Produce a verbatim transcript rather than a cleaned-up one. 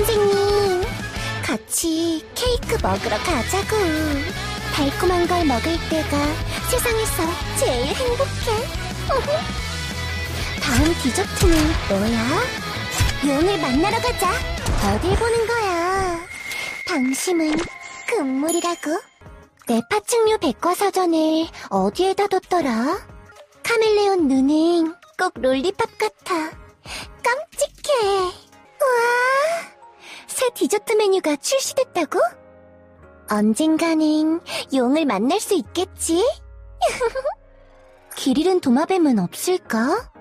선생님, 같이 케이크 먹으러 가자고. 달콤한 걸 먹을 때가 세상에서 제일 행복해. 다음 디저트는 뭐야? 용을 만나러 가자. 어딜 보는 거야? 당신은 금물이라고. 내 파충류 백과사전을 어디에다 뒀더라? 카멜레온 눈은 꼭 롤리팝 같아. 깜찍해. 우와, 새 디저트 메뉴가 출시됐다고? 언젠가는 용을 만날 수 있겠지? 길 잃은 도마뱀은 없을까?